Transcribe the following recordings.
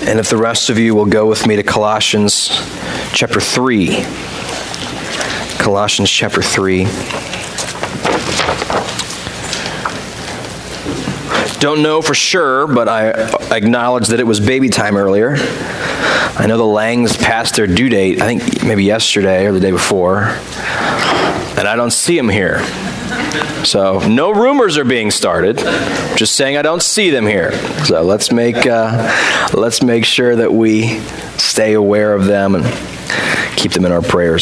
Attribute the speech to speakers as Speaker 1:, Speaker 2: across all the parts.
Speaker 1: And if the rest of you will go with me to Colossians chapter 3. Colossians chapter 3. Don't know for sure, but I acknowledge that it was baby time earlier. I know the Langs passed their due date, I think maybe yesterday or the day before, and I don't see them here. So no rumors are being started. Just saying I don't see them here. So let's make sure that we stay aware of them and keep them in our prayers.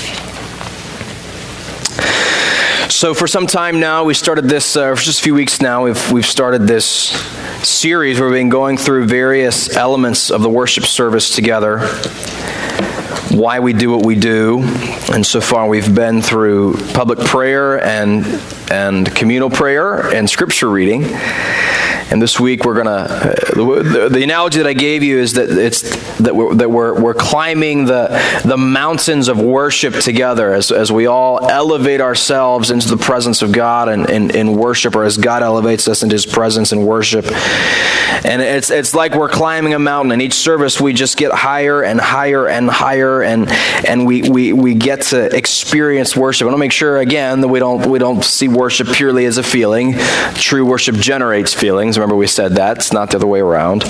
Speaker 1: So for some time now, we started this, for just a few weeks now, we've started this series where we've been going through various elements of the worship service together, why we do what we do. And so far we've been through public prayer and communal prayer and scripture reading. And this week we're gonna. The analogy that I gave you is that we're climbing the mountains of worship together as we all elevate ourselves into the presence of God and in worship, or as God elevates us into His presence in worship. And it's like we're climbing a mountain. In each service we just get higher and higher and higher, and we get to experience worship. I want to make sure again that we don't see worship purely as a feeling. True worship generates feelings. Remember we said that. It's not the other way around.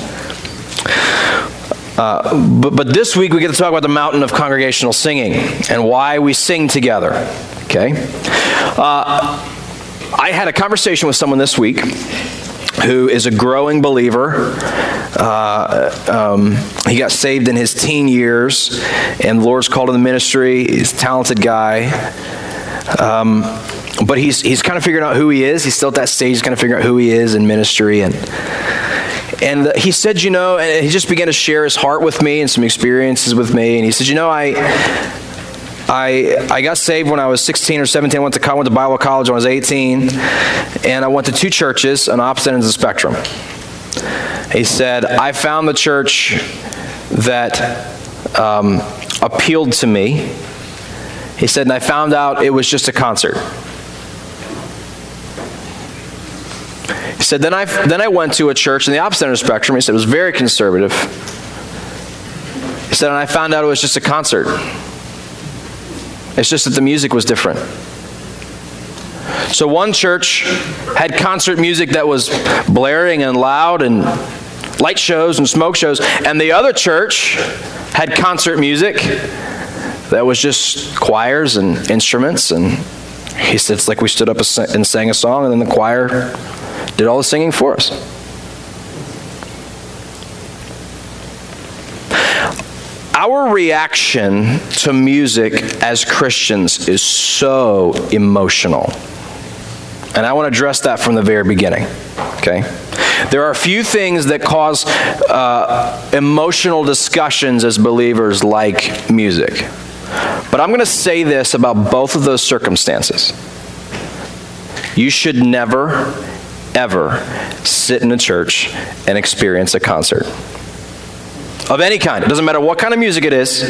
Speaker 1: But this week we get to talk about the mountain of congregational singing and why we sing together. Okay? I had a conversation with someone this week who is a growing believer. He got saved in his teen years, and the Lord's called him to the ministry. He's a talented guy. But he's kind of figuring out who he is. He's still at that stage. He's kind of figuring out who he is in ministry. And he said, and he just began to share his heart with me and some experiences with me. And he said, I got saved when I was 16 or 17. I went to Bible college when I was 18. And I went to two churches on opposite ends of the spectrum. He said, I found the church that appealed to me. He said, and I found out it was just a concert. He said, then I went to a church in the opposite end of the spectrum. He said it was very conservative. He said, and I found out it was just a concert. It's just that the music was different. So one church had concert music that was blaring and loud and light shows and smoke shows, and the other church had concert music that was just choirs and instruments. And he said it's like we stood up and sang a song, and then the choir did all the singing for us. Our reaction to music as Christians is so emotional. And I want to address that from the very beginning. Okay? There are a few things that cause emotional discussions as believers, like music. But I'm going to say this about both of those circumstances. You should never, ever sit in a church and experience a concert. Of any kind. It doesn't matter what kind of music it is.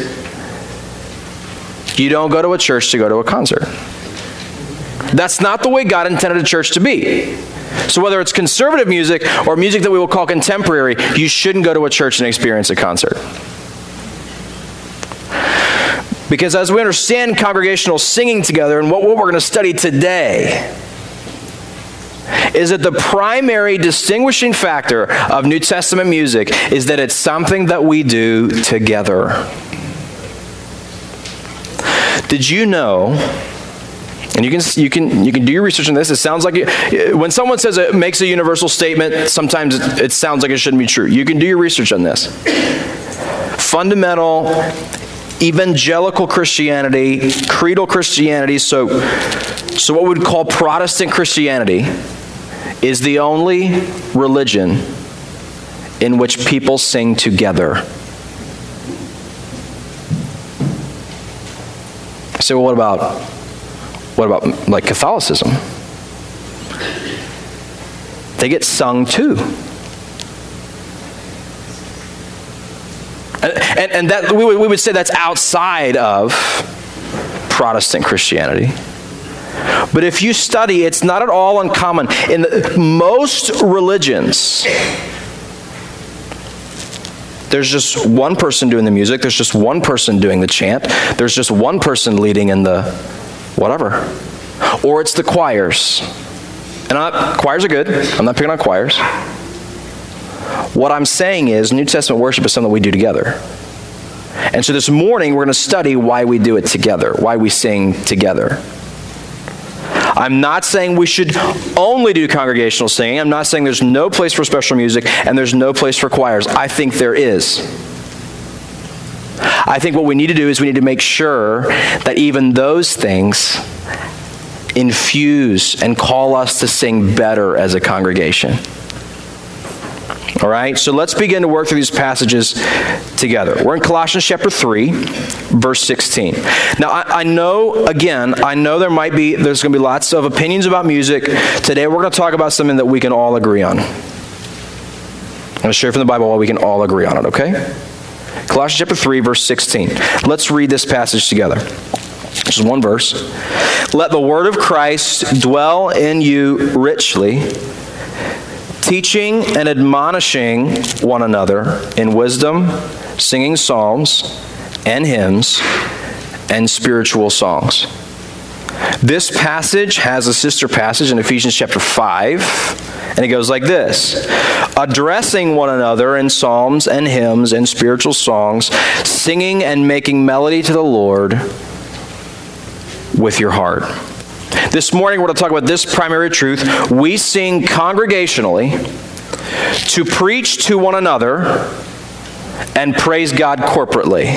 Speaker 1: You don't go to a church to go to a concert. That's not the way God intended a church to be. So whether it's conservative music or music that we will call contemporary, you shouldn't go to a church and experience a concert. Because as we understand congregational singing together, and what we're going to study today is that the primary distinguishing factor of New Testament music is that it's something that we do together. Did you know, and you can do your research on this, it sounds like when someone says it makes a universal statement, sometimes it sounds like it shouldn't be true. You can do your research on this. Fundamental evangelical Christianity, creedal Christianity, so what we would call Protestant Christianity, is the only religion in which people sing together. So what about like Catholicism? They get sung too. And that we would say that's outside of Protestant Christianity. But if you study, it's not at all uncommon. In most religions, There's just one person doing the music. There's just one person doing the chant. There's just one person leading in the whatever. Or it's the choirs. And choirs are good. I'm not picking on choirs. What I'm saying is New Testament worship is something we do together. And so this morning we're going to study why we do it together, why we sing together. I'm not saying we should only do congregational singing. I'm not saying there's no place for special music and there's no place for choirs. I think there is. I think what we need to do is we need to make sure that even those things infuse and call us to sing better as a congregation. All right, so let's begin to work through these passages together. We're in Colossians chapter 3, verse 16. Now, I know there's going to be lots of opinions about music. Today, we're going to talk about something that we can all agree on. I'm going to share from the Bible why we can all agree on it, okay? Colossians chapter 3, verse 16. Let's read this passage together. This is one verse. Let the word of Christ dwell in you richly, teaching and admonishing one another in wisdom, singing psalms and hymns and spiritual songs. This passage has a sister passage in Ephesians chapter 5, and it goes like this. Addressing one another in psalms and hymns and spiritual songs, singing and making melody to the Lord with your heart. This morning we're going to talk about this primary truth. We sing congregationally to preach to one another and praise God corporately.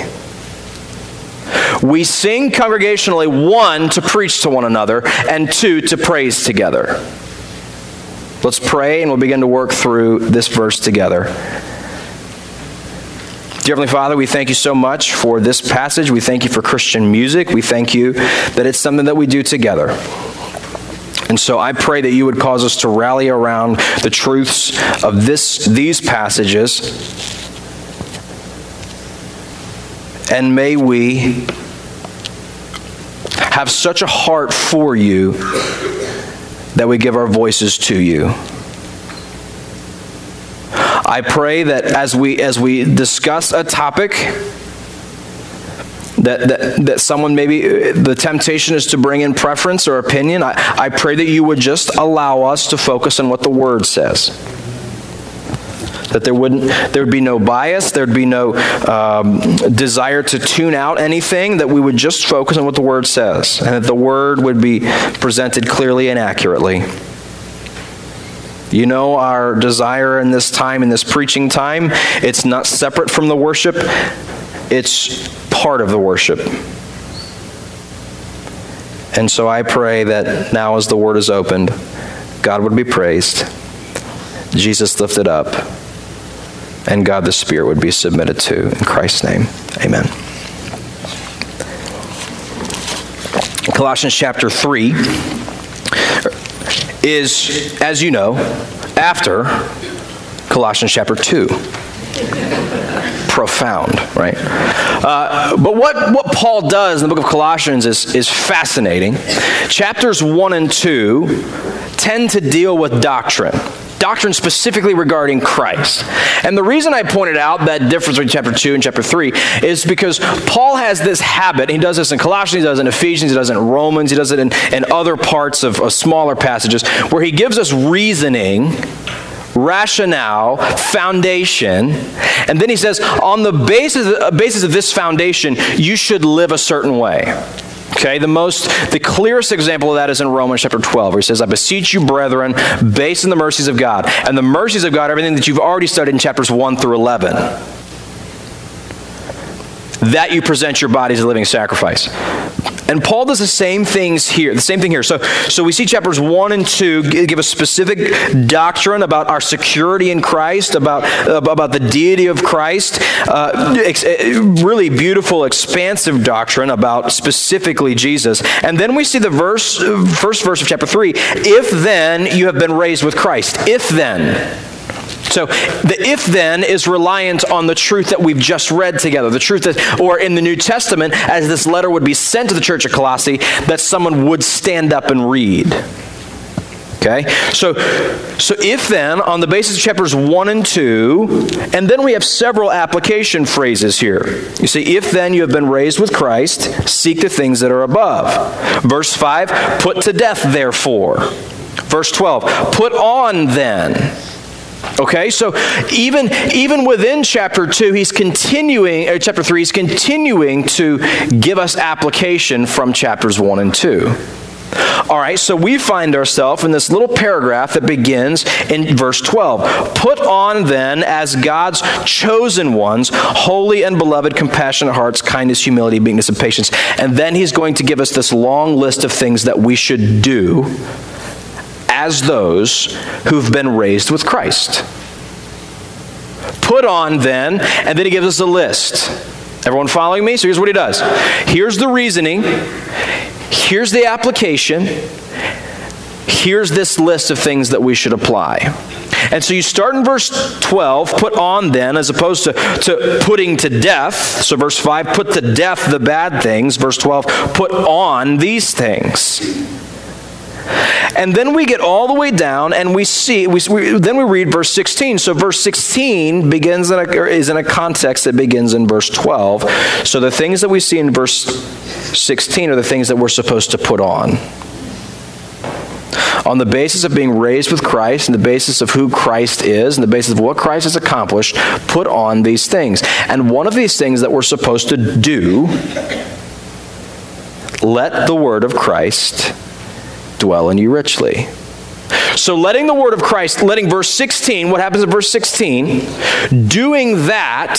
Speaker 1: We sing congregationally, 1, to preach to one another, and 2, to praise together. Let's pray and we'll begin to work through this verse together. Dear Heavenly Father, we thank you so much for this passage. We thank you for Christian music. We thank you that it's something that we do together. And so I pray that you would cause us to rally around the truths of these passages. And may we have such a heart for you that we give our voices to you. I pray that as we discuss a topic, that someone maybe the temptation is to bring in preference or opinion, I pray that you would just allow us to focus on what the Word says. That there would be no bias, there'd be no desire to tune out anything, that we would just focus on what the Word says, and that the Word would be presented clearly and accurately. You know our desire in this time, in this preaching time, it's not separate from the worship, it's part of the worship. And so I pray that now as the Word is opened, God would be praised, Jesus lifted up, and God the Spirit would be submitted to. In Christ's name, amen. Colossians chapter 3 is, as you know, after Colossians chapter 2. Profound, right? But what Paul does in the book of Colossians is fascinating. Chapters 1 and 2 tend to deal with doctrine specifically regarding Christ. And the reason I pointed out that difference between chapter 2 and chapter 3 is because Paul has this habit. He does this in Colossians, he does it in Ephesians, he does it in Romans, he does it in other parts of smaller passages, where he gives us reasoning, rationale, foundation, and then he says, on the basis of this foundation, you should live a certain way. Okay, the clearest example of that is in Romans chapter 12, where he says, I beseech you, brethren, based on the mercies of God. And the mercies of God, everything that you've already studied in chapters 1 through 11, that you present your bodies as a living sacrifice. And Paul does the same thing here. So we see chapters 1 and 2 give a specific doctrine about our security in Christ, about the deity of Christ, really beautiful, expansive doctrine about specifically Jesus. And then we see the first verse of chapter 3, if then you have been raised with Christ. If then. So the if then is reliant on the truth that we've just read together. The truth that, or in the New Testament, as this letter would be sent to the church at Colossae, that someone would stand up and read. Okay, so if then, on the basis of chapters 1 and 2, and then we have several application phrases here. You see, if then you have been raised with Christ, seek the things that are above. Verse 5, put to death therefore. Verse 12, put on then. Okay, so even within chapter 2, chapter 3, he's continuing to give us application from chapters 1 and 2. All right, so we find ourselves in this little paragraph that begins in verse 12. Put on then as God's chosen ones, holy and beloved, compassionate hearts, kindness, humility, meekness, and patience. And then he's going to give us this long list of things that we should do as those who've been raised with Christ. Put on then, and then he gives us a list. Everyone following me? So here's what he does. Here's the reasoning. Here's the application. Here's this list of things that we should apply. And so you start in verse 12, put on then, as opposed to putting to death. So verse 5, put to death the bad things. Verse 12, put on these things. And then we get all the way down and we read verse 16. So verse 16 is in a context that begins in verse 12. So the things that we see in verse 16 are the things that we're supposed to put on. On the basis of being raised with Christ, and the basis of who Christ is, and the basis of what Christ has accomplished, put on these things. And one of these things that we're supposed to do, let the word of Christ dwell in you richly. So letting the word of Christ, letting verse 16, what happens in verse 16? Doing that,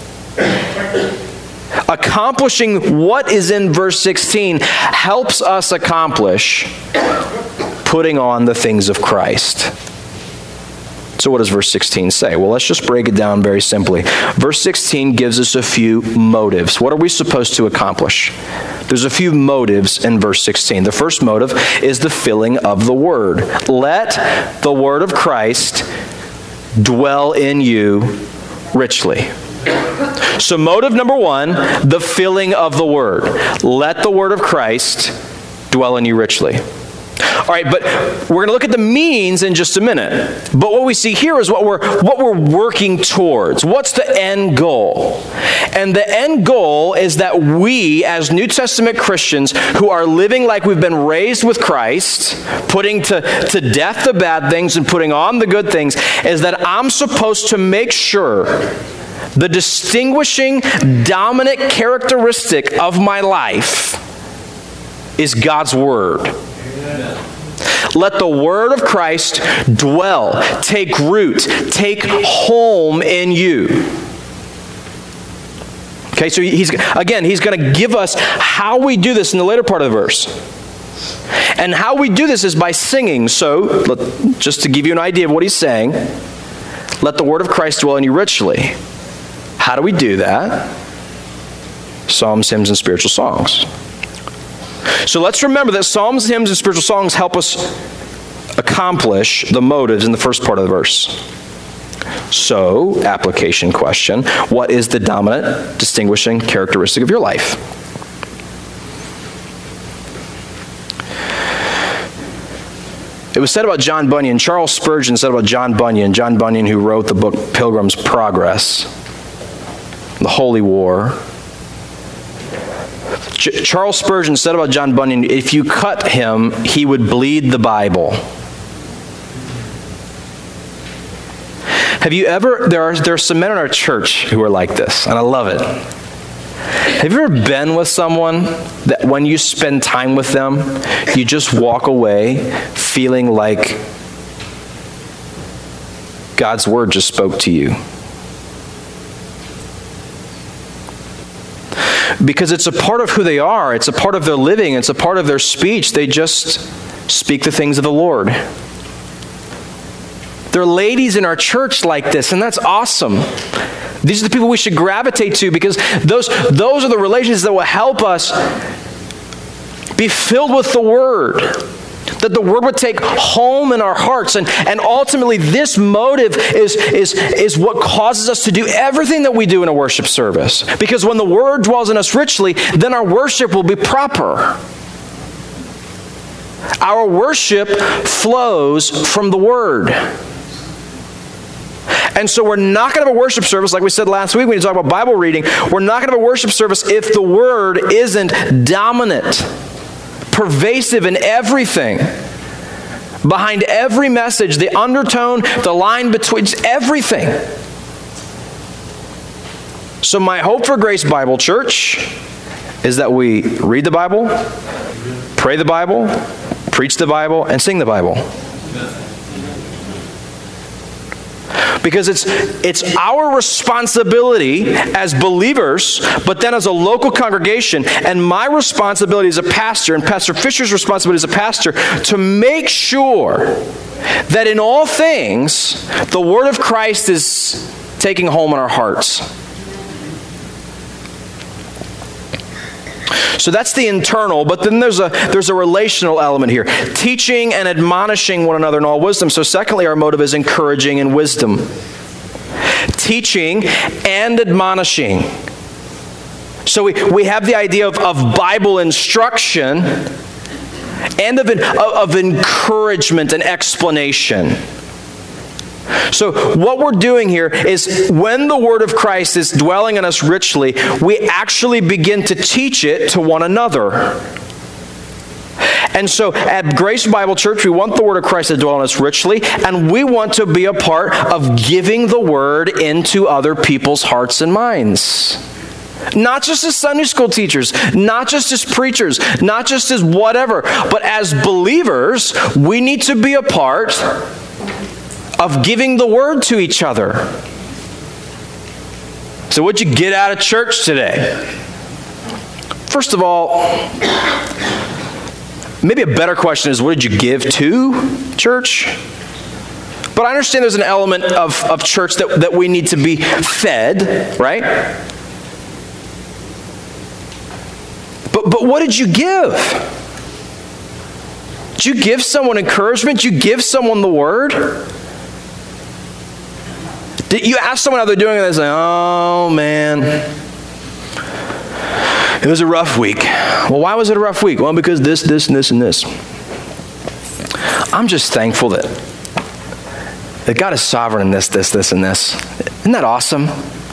Speaker 1: accomplishing what is in verse 16 helps us accomplish putting on the things of Christ. So what does verse 16 say? Well, let's just break it down very simply. Verse 16 gives us a few motives. What are we supposed to accomplish? There's a few motives in verse 16. The first motive is the filling of the word. Let the word of Christ dwell in you richly. So motive number 1, the filling of the word. Let the word of Christ dwell in you richly. All right, but we're going to look at the means in just a minute. But what we see here is what we're working towards. What's the end goal? And the end goal is that we, as New Testament Christians who are living like we've been raised with Christ, putting to death the bad things and putting on the good things, is that I'm supposed to make sure the distinguishing, dominant characteristic of my life is God's Word. Let the word of Christ dwell, take root, take home in you. Okay, so he's going to give us how we do this in the later part of the verse. And how we do this is by singing. So, just to give you an idea of what he's saying, let the word of Christ dwell in you richly. How do we do that? Psalms, hymns, and spiritual songs. So let's remember that psalms, hymns, and spiritual songs help us accomplish the motives in the first part of the verse. So, application question, what is the dominant, distinguishing characteristic of your life? It was said about John Bunyan, Charles Spurgeon said about John Bunyan who wrote the book Pilgrim's Progress, The Holy War. Charles Spurgeon said about John Bunyan, if you cut him, he would bleed the Bible. Have you ever, there are some men in our church who are like this, and I love it. Have you ever been with someone that when you spend time with them, you just walk away feeling like God's word just spoke to you? Because it's a part of who they are. It's a part of their living. It's a part of their speech. They just speak the things of the Lord. There are ladies in our church like this, and that's awesome. These are the people we should gravitate to because those are the relationships that will help us be filled with the Word. That the Word would take home in our hearts. And ultimately, this motive is what causes us to do everything that we do in a worship service. Because when the Word dwells in us richly, then our worship will be proper. Our worship flows from the Word. And so we're not going to have a worship service, like we said last week when we talked about Bible reading, we're not going to have a worship service if the Word isn't dominant, pervasive in everything. Behind every message, the undertone, the line between, everything. So my hope for Grace Bible Church is that we read the Bible, pray the Bible, preach the Bible, and sing the Bible. Because it's our responsibility as believers, but then as a local congregation, and my responsibility as a pastor, and Pastor Fisher's responsibility as a pastor, to make sure that in all things, the Word of Christ is taking home in our hearts. So that's the internal, but then there's a relational element here. Teaching and admonishing one another in all wisdom. So secondly, our motive is encouraging in wisdom. Teaching and admonishing. So we have the idea of Bible instruction and of encouragement and explanation. So what we're doing here is when the Word of Christ is dwelling in us richly, we actually begin to teach it to one another. And so at Grace Bible Church, we want the Word of Christ to dwell in us richly, and we want to be a part of giving the Word into other people's hearts and minds. Not just as Sunday school teachers, not just as preachers, not just as whatever, but as believers, we need to be a part of giving the Word to each other. So what'd you get out of church today? First of all, maybe a better question is, what did you give to church? But I understand there's an element of church that we need to be fed, right? But what did you give? Did you give someone encouragement? Did you give someone the Word? Did you ask someone how they're doing and they say, oh man, it was a rough week. Well, why was it a rough week? Well, because this, and this, and this. I'm just thankful that God is sovereign in this, and this. Isn't that awesome?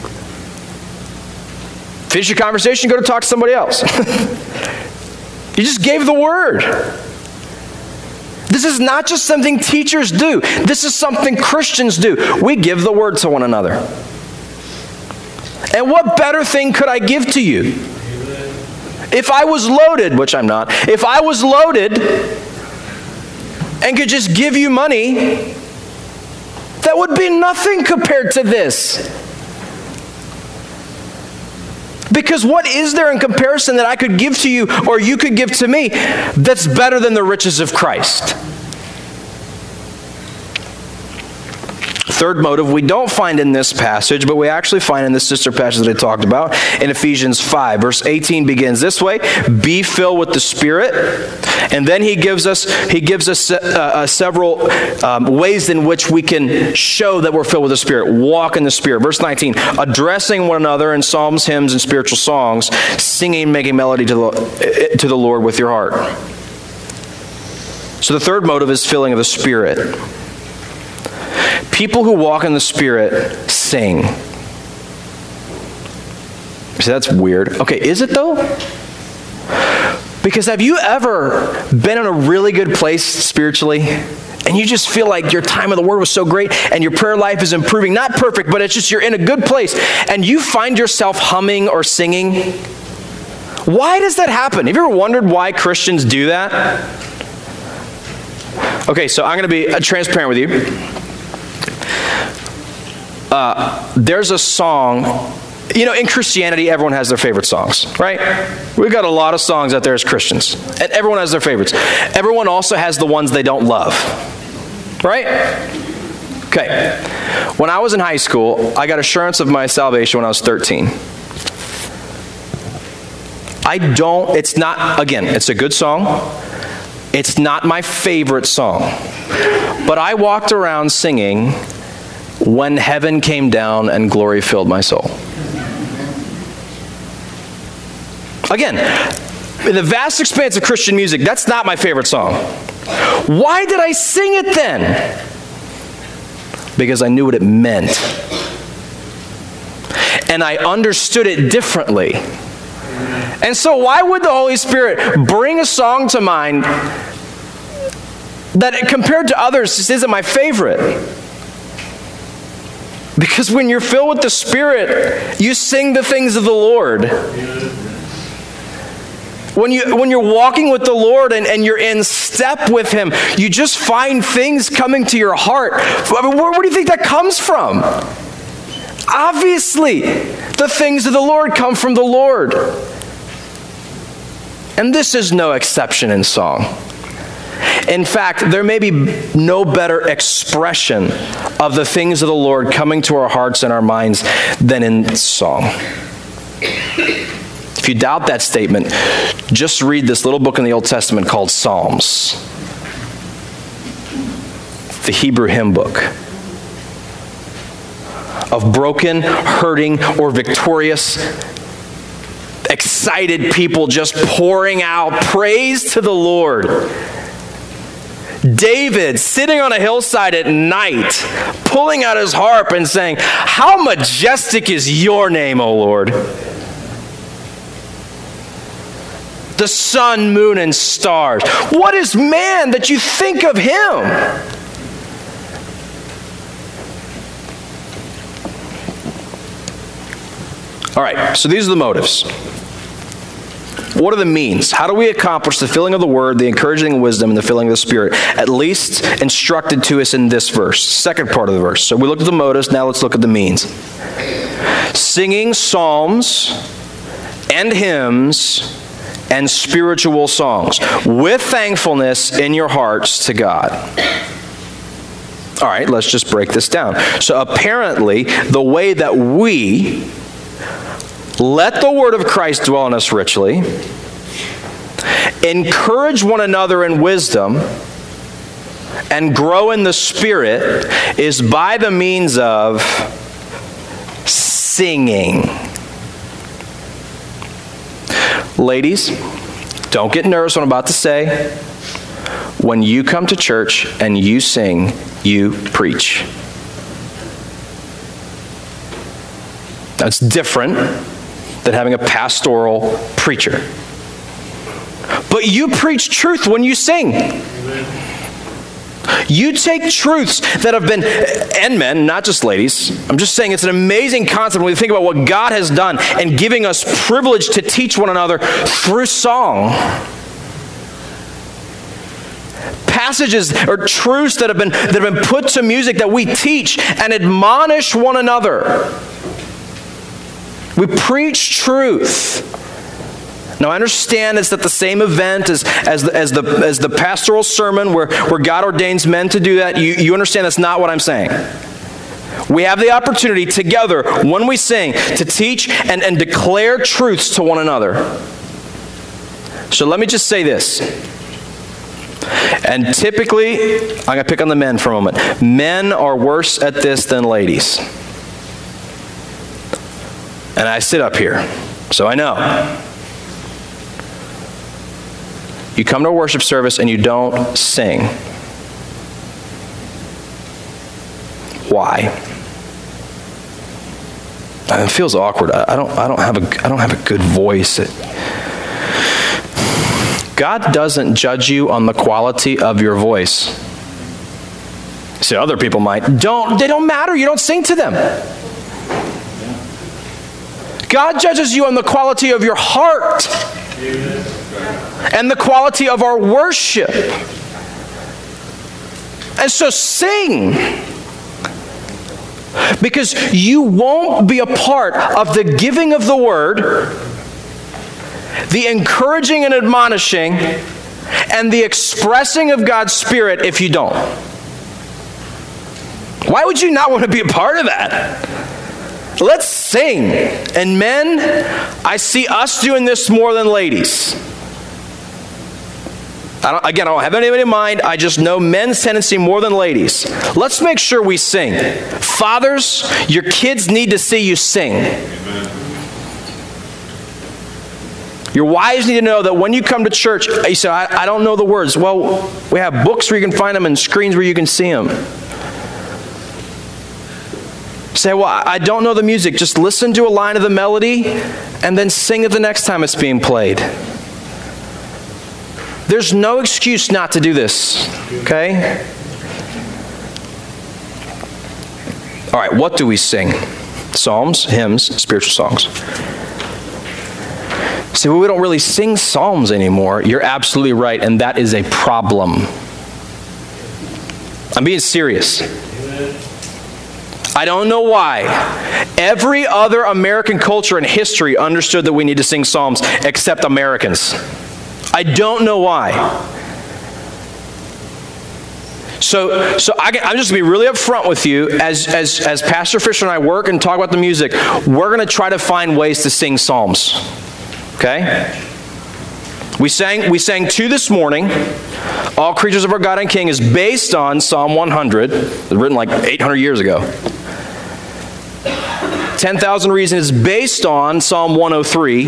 Speaker 1: Finish your conversation, go to talk to somebody else. You just gave the Word. This is not just something teachers do. This is something Christians do. We give the Word to one another. And what better thing could I give to you? If I was loaded, which I'm not, if I was loaded and could just give you money, that would be nothing compared to this. Because what is there in comparison that I could give to you or you could give to me that's better than the riches of Christ? Third motive we don't find in this passage, but we actually find in the sister passage that I talked about in Ephesians 5. Verse 18 begins this way: be filled with the Spirit. And then he gives us several ways in which we can show that we're filled with the Spirit. Walk in the Spirit. Verse 19, addressing one another in psalms, hymns, and spiritual songs, singing, making melody to the Lord with your heart. So the third motive is filling of the Spirit. People who walk in the Spirit sing. See, that's weird. Okay, is it though? Because have you ever been in a really good place spiritually, and you just feel like your time of the Word was so great, and your prayer life is improving? Not perfect, but it's just you're in a good place, and you find yourself humming or singing? Why does that happen? Have you ever wondered why Christians do that? Okay, so I'm going to be transparent with you. There's a song, you know, in Christianity, everyone has their favorite songs, right? We've got a lot of songs out there as Christians, and everyone has their favorites. Everyone also has the ones they don't love, right? Okay. When I was in high school, I got assurance of my salvation when I was 13. It's not, again, it's a good song. It's not my favorite song. But I walked around singing, "When Heaven Came Down and Glory Filled My Soul." Again, in the vast expanse of Christian music, that's not my favorite song. Why did I sing it then? Because I knew what it meant. And I understood it differently. And so why would the Holy Spirit bring a song to mind that compared to others just isn't my favorite? Because when you're filled with the Spirit, you sing the things of the Lord. When you're walking with the Lord and you're in step with Him, you just find things coming to your heart. I mean, where do you think that comes from? Obviously, the things of the Lord come from the Lord. And this is no exception in song. In fact, there may be no better expression of the things of the Lord coming to our hearts and our minds than in song. If you doubt that statement, just read this little book in the Old Testament called Psalms, the Hebrew hymn book of broken, hurting, or victorious, excited people just pouring out praise to the Lord. David sitting on a hillside at night, pulling out his harp and saying, "How majestic is your name, O Lord. The sun, moon, and stars. What is man that you think of him?" All right, so these are the motives. What are the means? How do we accomplish the filling of the Word, the encouraging of wisdom, and the filling of the Spirit? At least instructed to us in this verse, second part of the verse. So we looked at the motives, now let's look at the means. Singing psalms and hymns and spiritual songs with thankfulness in your hearts to God. All right, let's just break this down. So apparently, the way that we let the word of Christ dwell in us richly, encourage one another in wisdom, and grow in the Spirit is by the means of singing. Ladies, don't get nervous what I'm about to say. When you come to church and you sing, you preach. That's different than having a pastoral preacher. But you preach truth when you sing. You take truths that have been, and men, not just ladies. I'm just saying it's an amazing concept when we think about what God has done and giving us privilege to teach one another through song. Passages or truths that have been put to music that we teach and admonish one another. We preach truth. Now I understand it's not the same event as the pastoral sermon where God ordains men to do that. You understand that's not what I'm saying. We have the opportunity together when we sing to teach and declare truths to one another. So let me just say this. And typically, I'm going to pick on the men for a moment. Men are worse at this than ladies. And I sit up here, so I know. You come to a worship service and you don't sing. Why? It feels awkward. I don't have a good voice. God doesn't judge you on the quality of your voice. See, other people might. They don't matter. You don't sing to them. God judges you on the quality of your heart and the quality of our worship. And so sing. Because you won't be a part of the giving of the word, the encouraging and admonishing, and the expressing of God's Spirit if you don't. Why would you not want to be a part of that? Let's sing. And men, I see us doing this more than ladies. I don't have anybody in mind. I just know men's tendency more than ladies. Let's make sure we sing. Fathers, your kids need to see you sing. Amen. Your wives need to know that when you come to church, you say, I don't know the words. Well, we have books where you can find them and screens where you can see them. Say, well, I don't know the music. Just listen to a line of the melody and then sing it the next time it's being played. There's no excuse not to do this, okay? All right, what do we sing? Psalms, hymns, spiritual songs. See, well, we don't really sing psalms anymore. You're absolutely right, and that is a problem. I'm being serious. I don't know why. Every other American culture in history understood that we need to sing psalms except Americans. I don't know why. So I'm just going to be really upfront with you. As Pastor Fisher and I work and talk about the music, we're going to try to find ways to sing psalms. Okay? We sang 2 this morning. All Creatures of Our God and King is based on Psalm 100. It was written like 800 years ago. 10,000 Reasons is based on Psalm 103.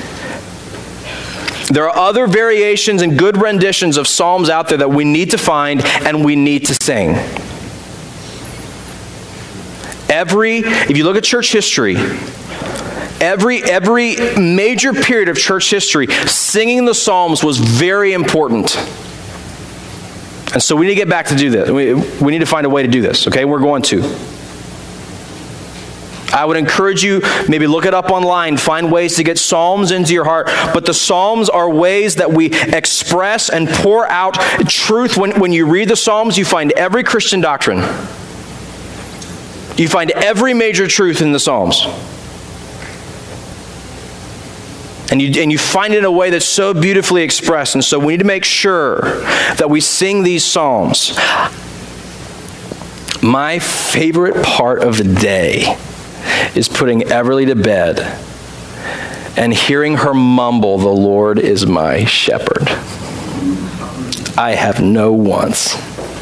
Speaker 1: There are other variations and good renditions of psalms out there that we need to find and we need to sing. If you look at church history, every major period of church history, singing the psalms was very important. And so we need to get back to do this. We need to find a way to do this, okay? We're going to. I would encourage you, maybe look it up online, find ways to get psalms into your heart. But the psalms are ways that we express and pour out truth. When you read the psalms, you find every Christian doctrine. You find every major truth in the psalms. And you find it in a way that's so beautifully expressed. And so we need to make sure that we sing these psalms. My favorite part of the day is putting Everly to bed and hearing her mumble, "The Lord is my shepherd. I have no wants."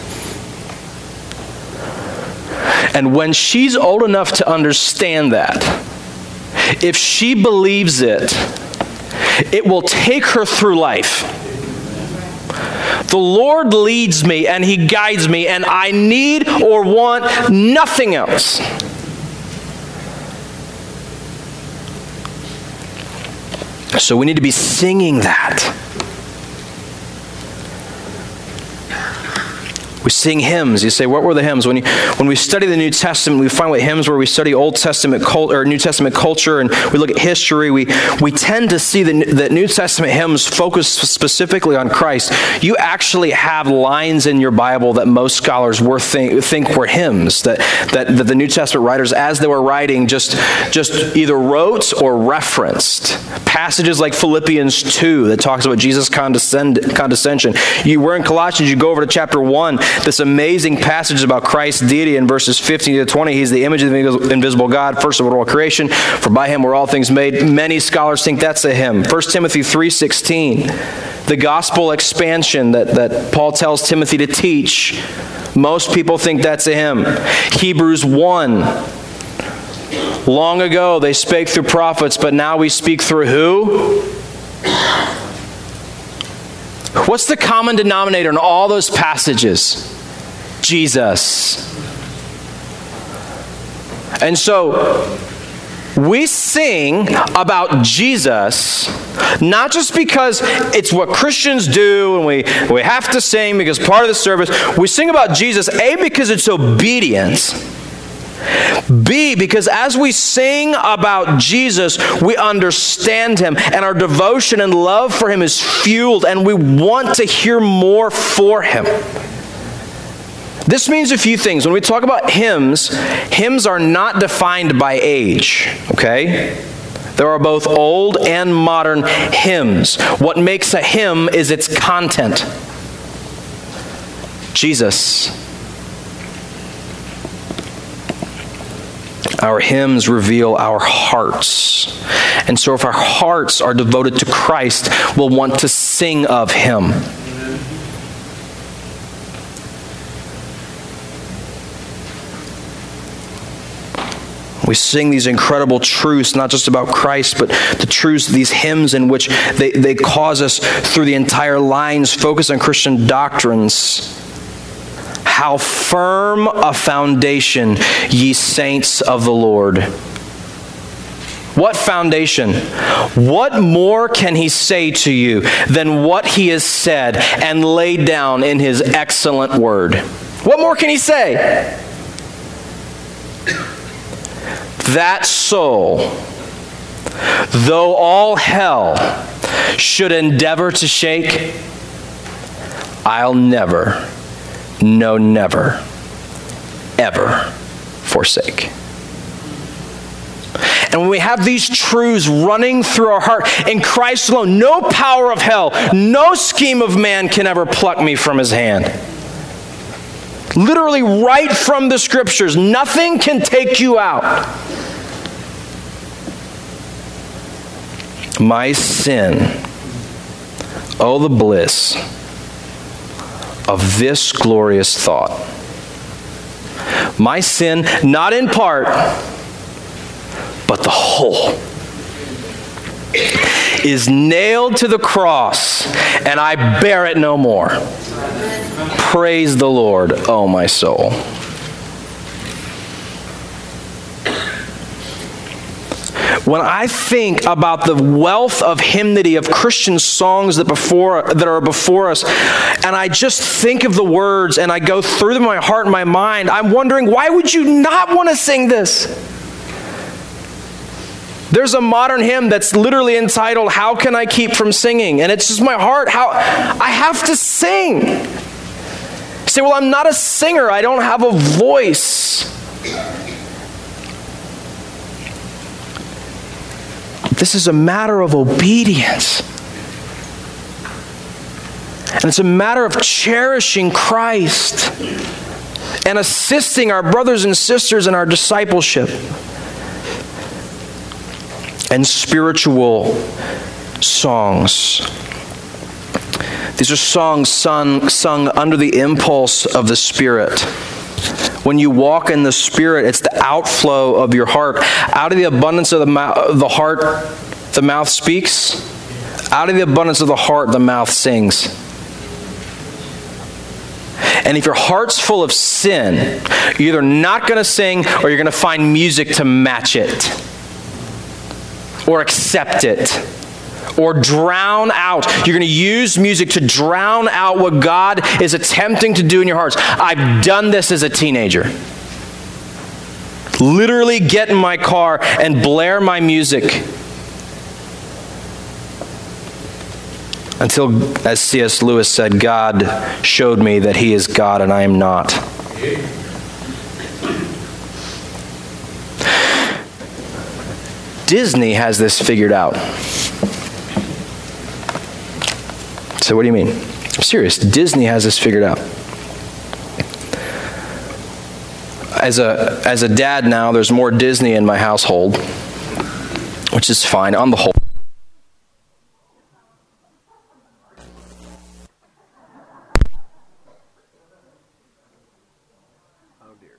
Speaker 1: And when she's old enough to understand that, if she believes it, it will take her through life. The Lord leads me and He guides me, and I need or want nothing else. So we need to be singing that. We sing hymns. You say, what were the hymns? When we study the New Testament, we find what hymns where we study Old Testament or New Testament culture, and we look at history. We tend to see that New Testament hymns focus specifically on Christ. You actually have lines in your Bible that most scholars think were hymns that the New Testament writers, as they were writing, just either wrote or referenced. Passages like Philippians 2 that talks about Jesus' condescension. We're in Colossians. You go over to chapter 1. This amazing passage about Christ's deity in verses 15 to 20. He's the image of the invisible God, first of all creation, for by Him were all things made. Many scholars think that's a hymn. 1 Timothy 3:16, the gospel expansion that Paul tells Timothy to teach. Most people think that's a hymn. Hebrews 1, long ago they spake through prophets, but now we speak through who? What's the common denominator in all those passages? Jesus. And so we sing about Jesus, not just because it's what Christians do and we have to sing because part of the service. We sing about Jesus, A, because it's obedience. B, because as we sing about Jesus, we understand Him, and our devotion and love for Him is fueled, and we want to hear more for Him. This means a few things. When we talk about hymns, hymns are not defined by age, okay? There are both old and modern hymns. What makes a hymn is its content. Jesus. Our hymns reveal our hearts. And so if our hearts are devoted to Christ, we'll want to sing of Him. We sing these incredible truths, not just about Christ, but the truths, these hymns in which they cause us through the entire lines, focus on Christian doctrines. How firm a foundation, ye saints of the Lord. What foundation? What more can he say to you than what he has said and laid down in his excellent word? What more can he say? That soul, though all hell should endeavor to shake, I'll never, no never, ever forsake. And when we have these truths running through our heart, in Christ alone, no power of hell, no scheme of man can ever pluck me from his hand. Literally right from the scriptures, nothing can take you out. My sin, oh the bliss of this glorious thought. My sin, not in part, but the whole, is nailed to the cross, and I bear it no more. Praise the Lord, oh my soul. When I think about the wealth of hymnody of Christian songs that are before us, and I just think of the words and I go through them in my heart and my mind, I'm wondering, why would you not want to sing this? There's a modern hymn that's literally entitled, How Can I Keep From Singing? And it's just my heart, how I have to sing. You say, well, I'm not a singer. I don't have a voice. This is a matter of obedience. And it's a matter of cherishing Christ and assisting our brothers and sisters in our discipleship and spiritual songs. These are songs sung under the impulse of the Spirit. When you walk in the Spirit, it's the outflow of your heart. Out of the abundance of the heart, the mouth speaks. Out of the abundance of the heart, the mouth sings. And if your heart's full of sin, you're either not going to sing or you're going to find music to match it, or accept it, or drown out. You're going to use music to drown out what God is attempting to do in your hearts. I've done this as a teenager. Literally get in my car and blare my music until, as C.S. Lewis said, God showed me that he is God and I am not. Disney has this figured out. So what do you mean? I'm serious. Disney has this figured out. As a dad now, there's more Disney in my household, which is fine on the whole. Oh dear.